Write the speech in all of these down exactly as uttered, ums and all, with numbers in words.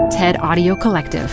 TED Audio Collective.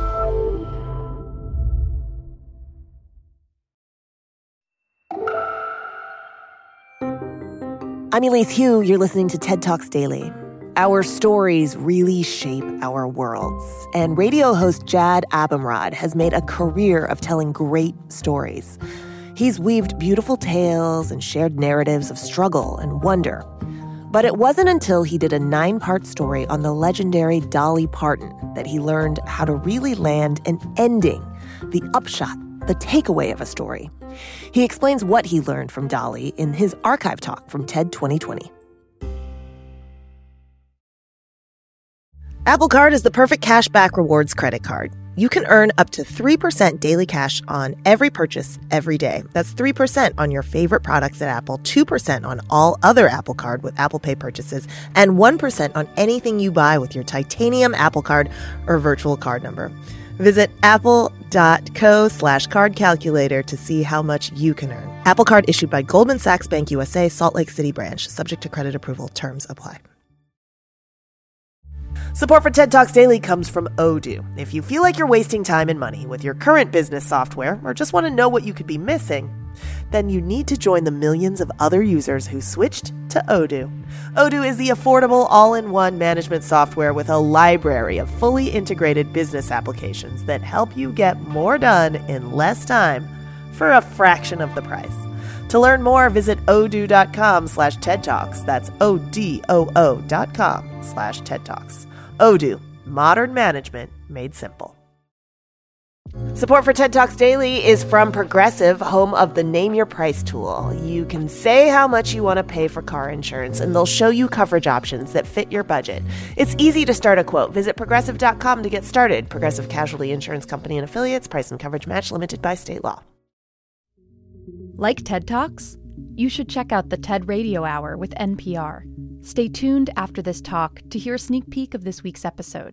I'm Elise Hu. You're listening to TED Talks Daily. Our stories really shape our worlds, and radio host Jad Abumrad has made a career of telling great stories. He's weaved beautiful tales and shared narratives of struggle and wonder. But it wasn't until he did a nine-part story on the legendary Dolly Parton that he learned how to really land an ending, the upshot, the takeaway of a story. He explains what he learned from Dolly in his archive talk from TED twenty twenty. Apple Card is the perfect cashback rewards credit card. You can earn up to three percent daily cash on every purchase every day. That's three percent on your favorite products at Apple, two percent on all other Apple Card with Apple Pay purchases, and one percent on anything you buy with your titanium Apple Card or virtual card number. Visit apple.co slash card calculator to see how much you can earn. Apple Card issued by Goldman Sachs Bank U S A, Salt Lake City branch. Subject to credit approval. Terms apply. Support for TED Talks Daily comes from Odoo. If you feel like you're wasting time and money with your current business software or just want to know what you could be missing, then you need to join the millions of other users who switched to Odoo. Odoo is the affordable all-in-one management software with a library of fully integrated business applications that help you get more done in less time for a fraction of the price. To learn more, visit odoo.com slash TED Talks. That's O-D-O-O dot com slash TED Talks. Odoo, modern management made simple. Support for TED Talks Daily is from Progressive, home of the Name Your Price tool. You can say how much you want to pay for car insurance, and they'll show you coverage options that fit your budget. It's easy to start a quote. Visit progressive dot com to get started. Progressive Casualty Insurance Company and Affiliates. Price and coverage match limited by state law. Like TED Talks? You should check out the TED Radio Hour with N P R. Stay tuned after this talk to hear a sneak peek of this week's episode.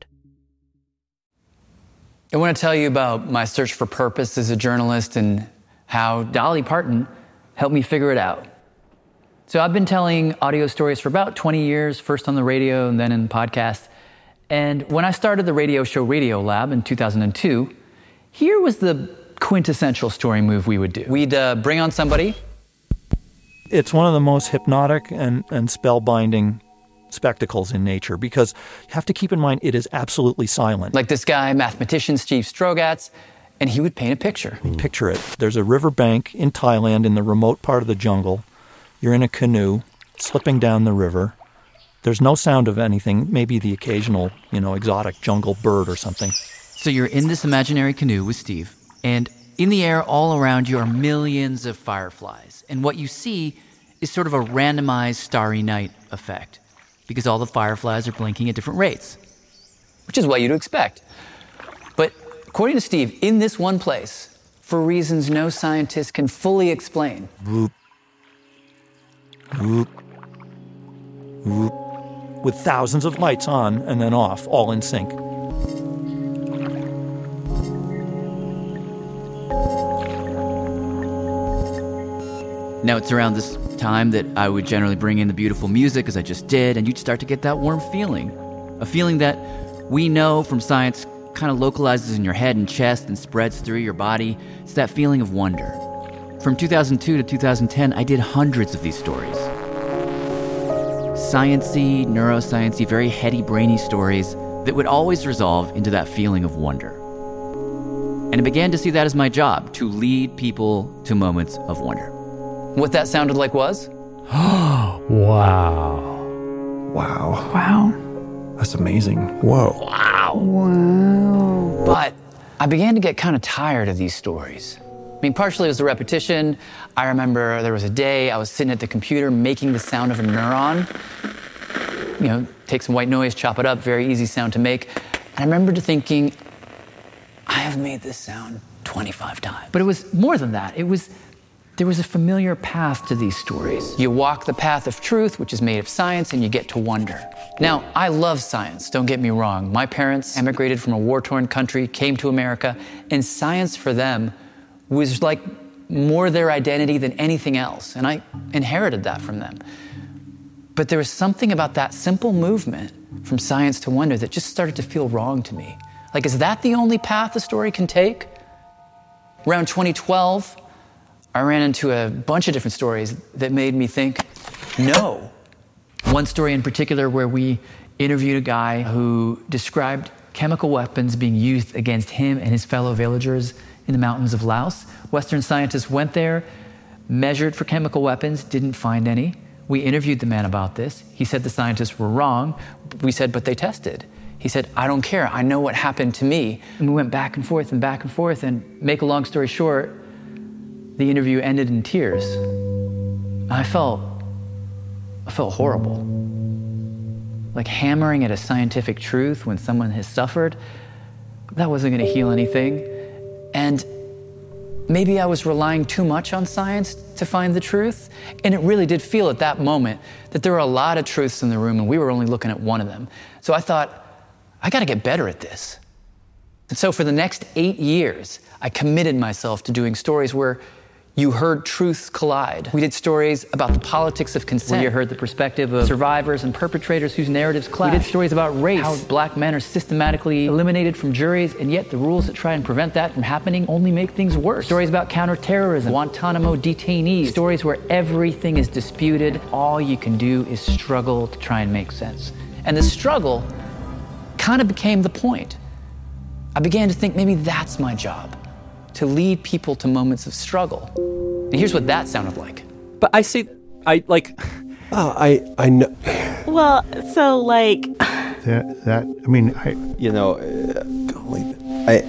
I want to tell you about my search for purpose as a journalist and how Dolly Parton helped me figure it out. So I've been telling audio stories for about twenty years, first on the radio and then in podcasts. And when I started the radio show Radio Lab in two thousand two, here was the quintessential story move we would do. We'd uh, bring on somebody. It's one of the most hypnotic and, and spellbinding spectacles in nature because you have to keep in mind it is absolutely silent. Like this guy, mathematician Steve Strogatz, and he would paint a picture. Picture it. There's a riverbank in Thailand in the remote part of the jungle. You're in a canoe slipping down the river. There's no sound of anything, maybe the occasional, you know, exotic jungle bird or something. So you're in this imaginary canoe with Steve, and in the air all around you are millions of fireflies. And what you see is sort of a randomized starry night effect because all the fireflies are blinking at different rates, which is what you'd expect. But according to Steve, in this one place, for reasons no scientist can fully explain, Whoop. Whoop. Whoop. With thousands of lights on and then off, all in sync. Now, it's around this time that I would generally bring in the beautiful music, as I just did, and you'd start to get that warm feeling. A feeling that we know from science kind of localizes in your head and chest and spreads through your body. It's that feeling of wonder. From two thousand two to two thousand ten, I did hundreds of these stories. Science-y, neuroscience-y, very heady, brainy stories that would always resolve into that feeling of wonder. And I began to see that as my job, to lead people to moments of wonder. What that sounded like was... Wow. Wow. Wow. That's amazing. Whoa. Wow. Wow. But I began to get kind of tired of these stories. I mean, partially it was the repetition. I remember there was a day I was sitting at the computer making the sound of a neuron. You know, take some white noise, chop it up, very easy sound to make. And I remember thinking, I have made this sound twenty-five times. But it was more than that. It was... There was a familiar path to these stories. You walk the path of truth, which is made of science, and you get to wonder. Now, I love science, don't get me wrong. My parents emigrated from a war-torn country, came to America, and science for them was like more their identity than anything else, and I inherited that from them. But there was something about that simple movement from science to wonder that just started to feel wrong to me. Like, is that the only path a story can take? Around twenty twelve, I ran into a bunch of different stories that made me think, no. One story in particular where we interviewed a guy who described chemical weapons being used against him and his fellow villagers in the mountains of Laos. Western scientists went there, measured for chemical weapons, didn't find any. We interviewed the man about this. He said the scientists were wrong. We said, but they tested. He said, I don't care. I know what happened to me. And we went back and forth and back and forth. And make a long story short, the interview ended in tears. I felt, I felt horrible. Like hammering at a scientific truth when someone has suffered, that wasn't going to heal anything. And maybe I was relying too much on science to find the truth. And it really did feel at that moment that there were a lot of truths in the room and we were only looking at one of them. So I thought, I got to get better at this. And so for the next eight years, I committed myself to doing stories where you heard truths collide. We did stories about the politics of consent, where you heard the perspective of survivors and perpetrators whose narratives clash. We did stories about race, how black men are systematically eliminated from juries, and yet the rules that try and prevent that from happening only make things worse. Stories about counterterrorism, Guantanamo detainees, stories where everything is disputed. All you can do is struggle to try and make sense. And the struggle kind of became the point. I began to think maybe that's my job, to lead people to moments of struggle. And here's what that sounded like. But I see, I like... Oh, I, I know... Well, so like... That, that, I mean, I... You know, uh, golly, I...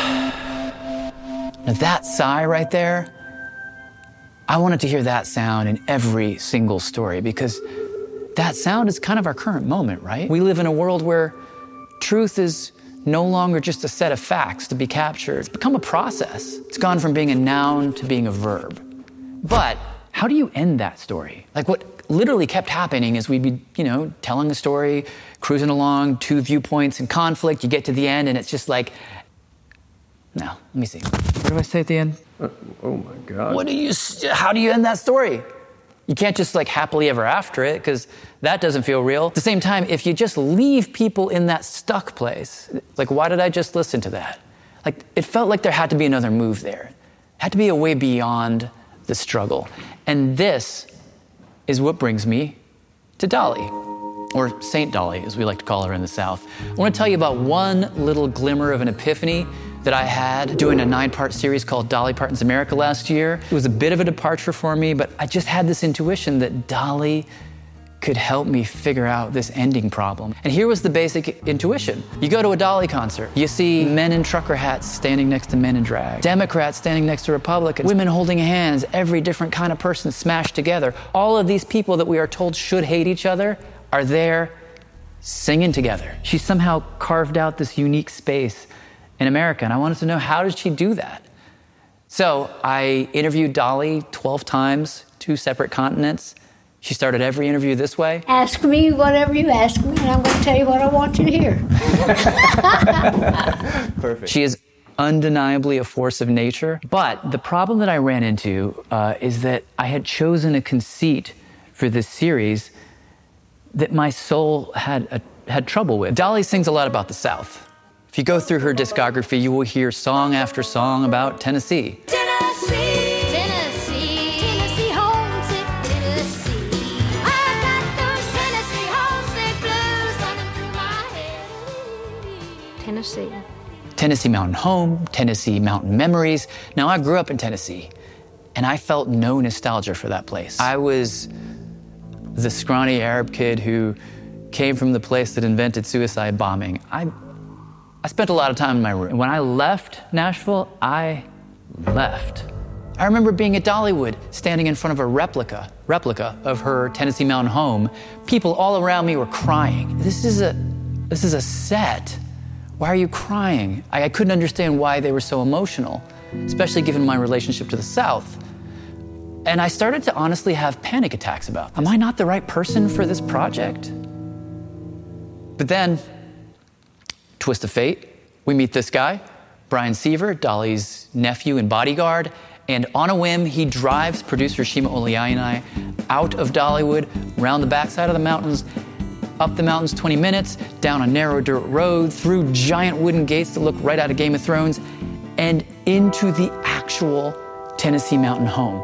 Now that sigh right there, I wanted to hear that sound in every single story because that sound is kind of our current moment, right? We live in a world where truth is no longer just a set of facts to be captured. It's become a process. It's gone from being a noun to being a verb. But how do you end that story? Like what literally kept happening is we'd be, you know, telling a story, cruising along, two viewpoints in conflict, you get to the end and it's just like, no, let me see. What do I say at the end? Uh, oh my God. What do you, how do you end that story? You can't just like happily ever after it because that doesn't feel real. At the same time, if you just leave people in that stuck place, like why did I just listen to that? Like it felt like there had to be another move there. It had to be a way beyond the struggle. And this is what brings me to Dolly, or Saint Dolly, as we like to call her in the South. I want to tell you about one little glimmer of an epiphany that I had doing a nine-part series called Dolly Parton's America last year. It was a bit of a departure for me, but I just had this intuition that Dolly could help me figure out this ending problem. And here was the basic intuition. You go to a Dolly concert, you see men in trucker hats standing next to men in drag, Democrats standing next to Republicans, women holding hands, every different kind of person smashed together. All of these people that we are told should hate each other are there singing together. She somehow carved out this unique space in America, and I wanted to know, how did she do that? So I interviewed Dolly twelve times, two separate continents. She started every interview this way. Ask me whatever you ask me, and I'm going to tell you what I want you to hear. Perfect. She is undeniably a force of nature, but the problem that I ran into uh, is that I had chosen a conceit for this series that my soul had, a, had trouble with. Dolly sings a lot about the South. If you go through her discography, you will hear song after song about Tennessee. Tennessee, Tennessee, Tennessee, homesick Tennessee. I got those Tennessee homesick blues running through my head. Tennessee. Tennessee Mountain Home, Tennessee Mountain Memories. Now, I grew up in Tennessee, and I felt no nostalgia for that place. I was the scrawny Arab kid who came from the place that invented suicide bombing. I I spent a lot of time in my room. When I left Nashville, I left. I remember being at Dollywood, standing in front of a replica, replica of her Tennessee Mountain home. People all around me were crying. This is a, this is a set. Why are you crying? I, I couldn't understand why they were so emotional, especially given my relationship to the South. And I started to honestly have panic attacks about this. Am I not the right person for this project? But then, twist of fate, we meet this guy, Brian Seaver, Dolly's nephew and bodyguard, and on a whim, he drives producer Shima Oliai and I out of Dollywood, round the backside of the mountains, up the mountains twenty minutes, down a narrow dirt road, through giant wooden gates that look right out of Game of Thrones, and into the actual Tennessee Mountain home.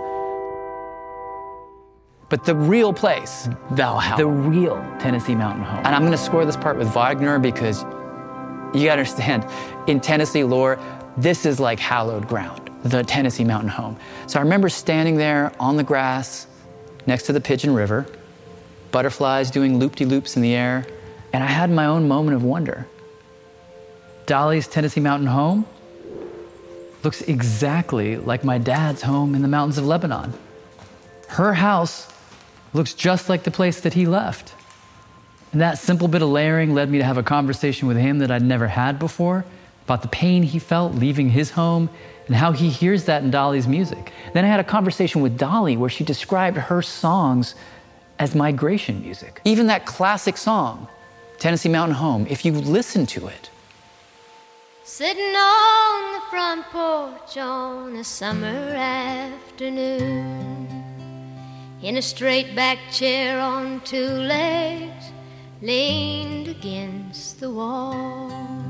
But the real place, Valhalla, the real Tennessee Mountain home. And I'm gonna score this part with Wagner because you gotta understand, in Tennessee lore, this is like hallowed ground, the Tennessee Mountain home. So I remember standing there on the grass next to the Pigeon River, butterflies doing loop-de-loops in the air, and I had my own moment of wonder. Dolly's Tennessee Mountain home looks exactly like my dad's home in the mountains of Lebanon. Her house looks just like the place that he left. And that simple bit of layering led me to have a conversation with him that I'd never had before about the pain he felt leaving his home and how he hears that in Dolly's music. Then I had a conversation with Dolly where she described her songs as migration music. Even that classic song, Tennessee Mountain Home, if you listen to it. Sitting on the front porch on a summer afternoon, in a straight back chair on two legs, leaned against the wall.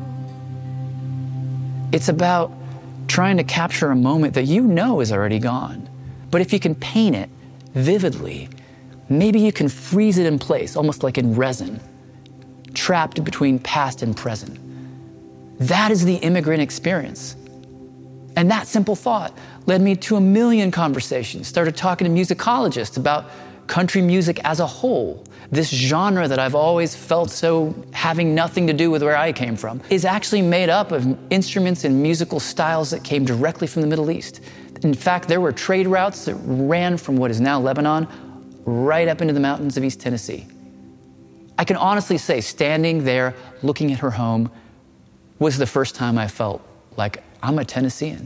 It's about trying to capture a moment that you know is already gone. But if you can paint it vividly, maybe you can freeze it in place, almost like in resin, trapped between past and present. That is the immigrant experience. And that simple thought led me to a million conversations, started talking to musicologists about country music as a whole. This genre that I've always felt so having nothing to do with where I came from is actually made up of instruments and musical styles that came directly from the Middle East. In fact, there were trade routes that ran from what is now Lebanon right up into the mountains of East Tennessee. I can honestly say, standing there looking at her home was the first time I felt like I'm a Tennessean.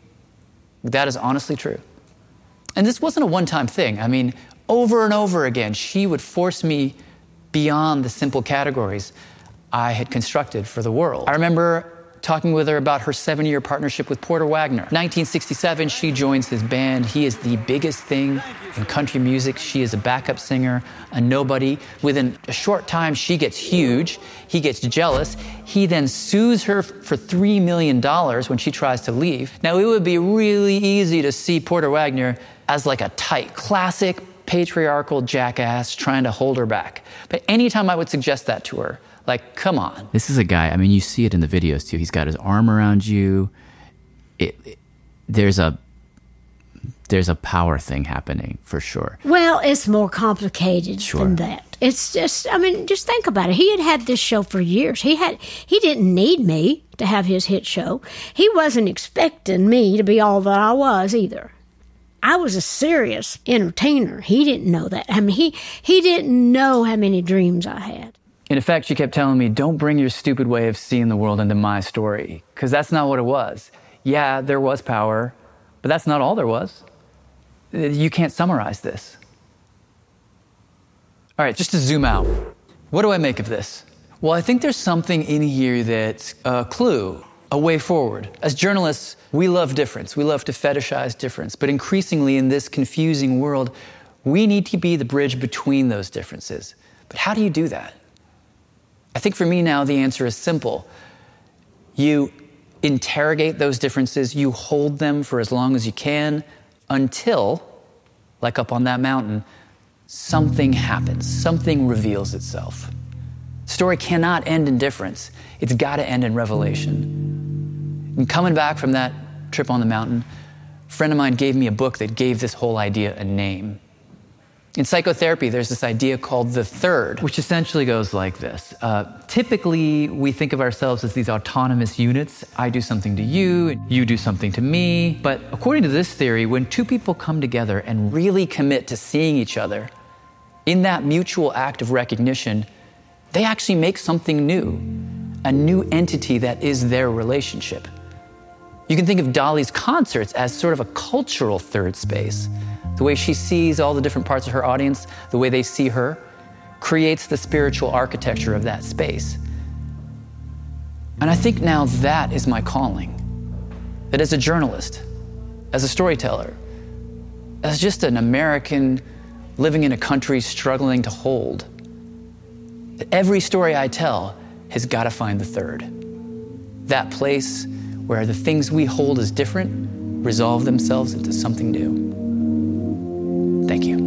That is honestly true. And this wasn't a one-time thing. I mean, over and over again, she would force me beyond the simple categories I had constructed for the world. I remember talking with her about her seven-year partnership with Porter Wagoner. nineteen sixty-seven, she joins his band. He is the biggest thing in country music. She is a backup singer, a nobody. Within a short time, she gets huge. He gets jealous. He then sues her for three million dollars when she tries to leave. Now, it would be really easy to see Porter Wagoner as like a tight, classic, patriarchal jackass trying to hold her back. But anytime I would suggest that to her, like, come on. This is a guy, I mean, you see it in the videos too. He's got his arm around you. It, it, there's a there's a power thing happening for sure. Well, it's more complicated Sure. than that. It's just, I mean, just think about it. He had had this show for years. He had, he didn't need me to have his hit show. He wasn't expecting me to be all that I was either. I was a serious entertainer. He didn't know that. I mean, he, he didn't know how many dreams I had. In effect, she kept telling me, don't bring your stupid way of seeing the world into my story, because that's not what it was. Yeah, there was power, but that's not all there was. You can't summarize this. All right, just to zoom out, what do I make of this? Well, I think there's something in here that's a clue, a way forward. As journalists, we love difference. We love to fetishize difference. But increasingly in this confusing world, we need to be the bridge between those differences. But how do you do that? I think for me now, the answer is simple. You interrogate those differences, you hold them for as long as you can until, like up on that mountain, something happens, something reveals itself. Story cannot end in difference. It's got to end in revelation. And coming back from that trip on the mountain, a friend of mine gave me a book that gave this whole idea a name. In psychotherapy, there's this idea called the third, which essentially goes like this. Uh, typically, we think of ourselves as these autonomous units. I do something to you, and you do something to me. But according to this theory, when two people come together and really commit to seeing each other, in that mutual act of recognition, they actually make something new, a new entity that is their relationship. You can think of Dolly's concerts as sort of a cultural third space. The way she sees all the different parts of her audience, the way they see her, creates the spiritual architecture of that space. And I think now that is my calling. That as a journalist, as a storyteller, as just an American living in a country struggling to hold. Every story I tell has got to find the third. That place where the things we hold as different resolve themselves into something new. Thank you.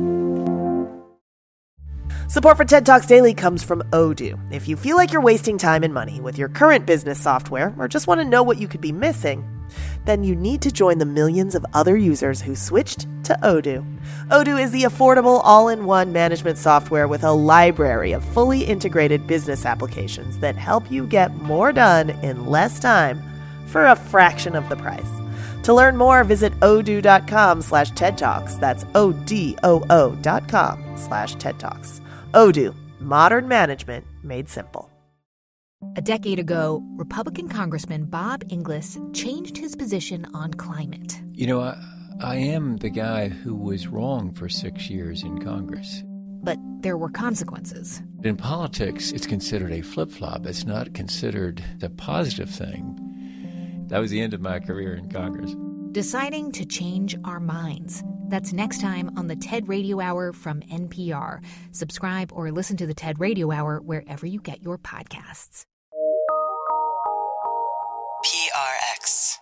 Support for TED Talks Daily comes from Odoo. If you feel like you're wasting time and money with your current business software or just want to know what you could be missing, then you need to join the millions of other users who switched to Odoo. Odoo is the affordable all-in-one management software with a library of fully integrated business applications that help you get more done in less time for a fraction of the price. To learn more, visit odoo.com slash TED Talks. That's O-D-O-O dot com slash TED Talks. Odoo, modern management made simple. A decade ago, Republican Congressman Bob Inglis changed his position on climate. You know, I, I am the guy who was wrong for six years in Congress. But there were consequences. In politics, it's considered a flip-flop. It's not considered a positive thing. That was the end of my career in Congress. Deciding to change our minds. That's next time on the TED Radio Hour from N P R. Subscribe or listen to the TED Radio Hour wherever you get your podcasts. P R X.